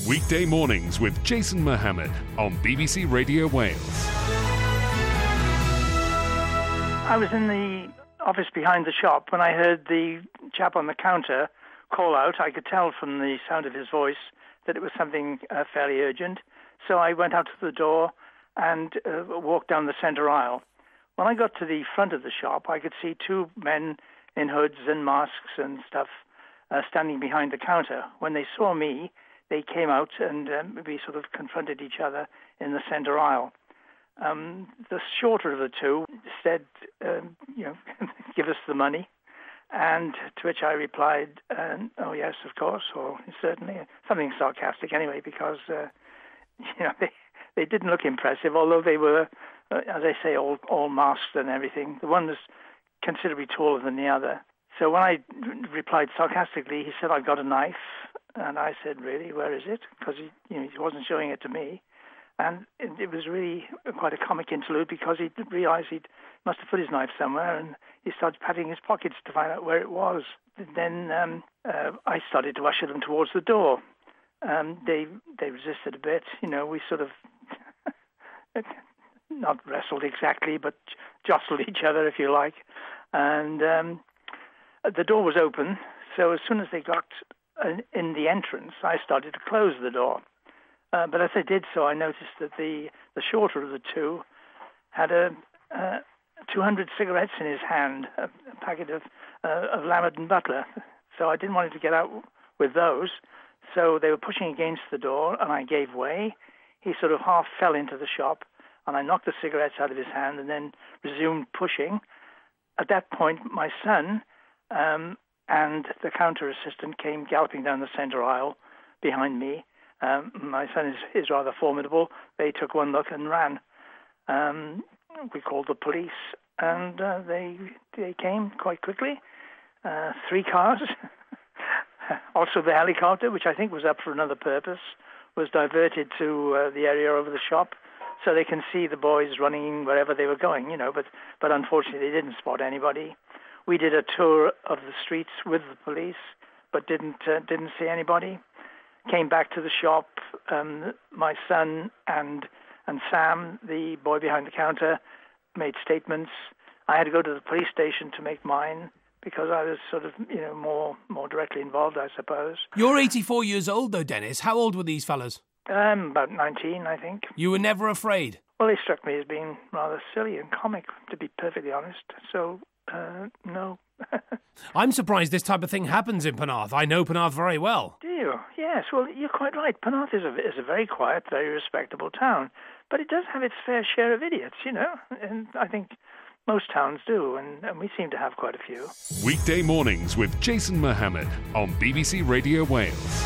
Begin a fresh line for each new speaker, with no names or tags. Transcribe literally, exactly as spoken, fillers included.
Weekday mornings with Jason Mohammed on B B C Radio Wales.
I was in the office behind the shop when I heard the chap on the counter call out. I could tell from the sound of his voice that it was something uh, fairly urgent. So I went out to the door and uh, walked down the centre aisle. When I got to the front of the shop, I could see two men in hoods and masks and stuff uh, standing behind the counter. When they saw me, they came out and um, we sort of confronted each other in the centre aisle. Um, the shorter of the two said, um, you know, give us the money. And to which I replied, uh, oh, yes, of course, or certainly, something sarcastic anyway, because, uh, you know, they, they didn't look impressive, although they were, uh, as I say, all, all masked and everything. The one was considerably taller than the other. So when I replied sarcastically, he said, I've got a knife. And I said, really, where is it? Because he, you know, he wasn't showing it to me. And it, it was really quite a comic interlude because he realised he must have put his knife somewhere, and he started patting his pockets to find out where it was. Then um, uh, I started to usher them towards the door. Um, they they resisted a bit. You know, we sort of not wrestled exactly, but jostled each other, if you like. And um, the door was open, so as soon as they got in the entrance, I started to close the door. Uh, but as I did so, I noticed that the, the shorter of the two had a uh, two hundred cigarettes in his hand, a, a packet of uh, of Lambert and Butler. So I didn't want him to get out with those. So they were pushing against the door, and I gave way. He sort of half fell into the shop, and I knocked the cigarettes out of his hand and then resumed pushing. At that point, my son um, and the counter assistant came galloping down the centre aisle behind me. Um, my son is, is rather formidable. They took one look and ran. Um, we called the police, and uh, they they came quite quickly. Uh, three cars. Also the helicopter, which I think was up for another purpose, was diverted to uh, the area over the shop, so they can see the boys running wherever they were going, you know, but, but unfortunately they didn't spot anybody. We did a tour of the streets with the police, but didn't uh, didn't see anybody. Came back to the shop. Um, my son and and Sam, the boy behind the counter, made statements. I had to go to the police station to make mine because I was sort of, you know, more more directly involved, I suppose.
You're eighty-four years old, though, Dennis. How old were these fellas?
Um, about nineteen, I think.
You were never afraid?
Well, they struck me as being rather silly and comic, to be perfectly honest. So, uh, no.
I'm surprised this type of thing happens in Penarth. I know Penarth very well.
Do you? Yes, well, you're quite right. Penarth is a, is a very quiet, very respectable town. But it does have its fair share of idiots, you know. And I think most towns do, and, and we seem to have quite a few.
Weekday mornings with Jason Mohammed on B B C Radio Wales.